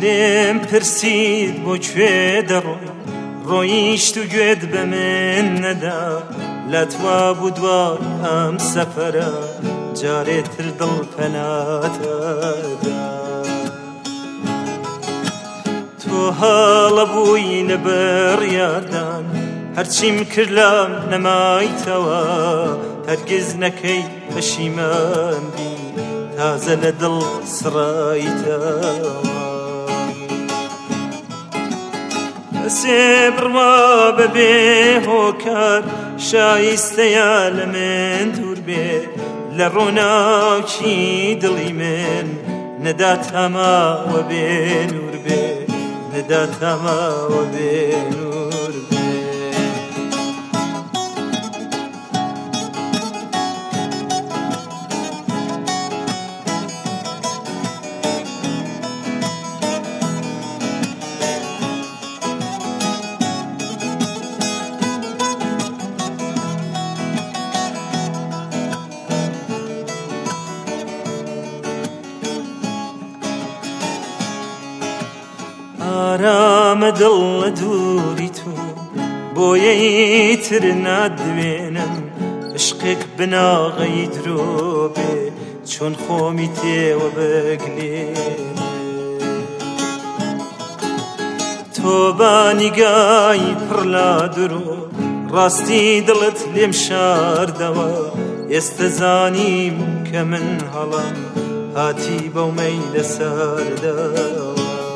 لێم پرسید بۆ کوێ دەڕۆی ڕۆیشت و گوێت بە من نەدا لەتوا بوو دوای ئەم سەفەرە جارێتر دڵ پەناتەدا تۆ هەڵە بووی لەبەر یاردان هەرچیم کرد لام نەمایتەوە هەرگیز نەکەی پەشیمان بی تازە لە دڵ سڕایتەوە کەسێ بڕوا بەبێ هۆکار شایستەیە لە من دوور بێ لە ڕۆناکی دڵی من نەدات هەماوە بێ نور بێ نەدات هەماوە بێ نور بێ ئارامە دڵ لە دووری تۆ بۆیەی تر نادوێنم عشقێک بناغەی درۆ بێ چۆن خۆمی تێوە بەگلێنێ تۆ بانیگای پڕ لا درۆ ڕاستی دڵت لێم شاردەوە ئێستا زانیم کە من هەڵم هاتی بەومەی لەسەردەوە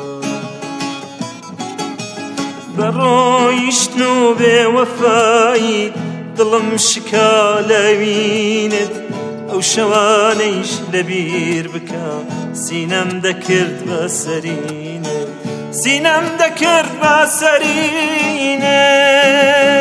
بەڕۆیشتن و بێوەفاییت دڵم شکا لەوینت ئەو شەوانەیش لەبیر بکە سینەم دەکرد بە سەرینت سینەم دەکرد بە سەرینت